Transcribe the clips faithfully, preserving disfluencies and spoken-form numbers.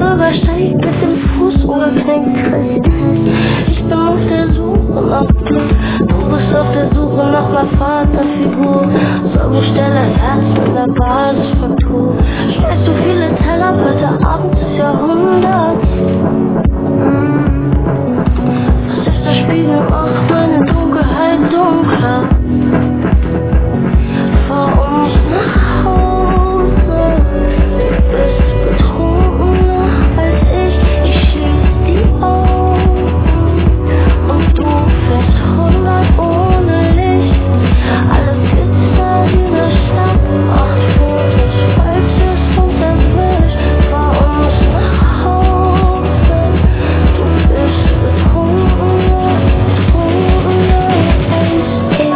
Bürgersteig mit dem Fuß umgeknickt. Ich bin auf der Suche nach dir, du bist auf der Suche nach einer Vaterfigur. Sollbestelle Herz mit der Basisfraktur. Schmeißt du viele Teller, heute Abend ist Jahrhundert. Was ist der Spiegel, macht meine Dunkelheit dunkler. Fahr uns nach Hause, du bist betrunkener als ich. Ich schließ die Augen und du fährst hundert ohne Licht. Alles Pizza in der Stadt, acht Fotos, falls es uns erwischt. Fahr uns nach Hause, du bist betrunkener, betrunkener als ich.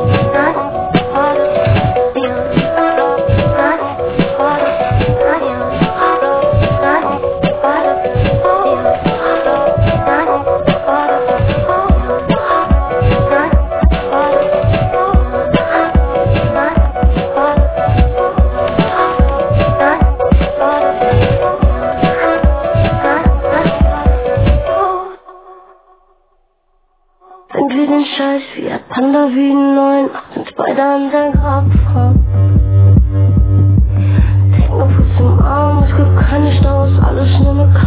Sind wir den Scheiß wie ein Panda wie ein Neun, sind beide an der Grabfrau. Techno-Fuß im Arm, es gibt keine Staus, alles nur eine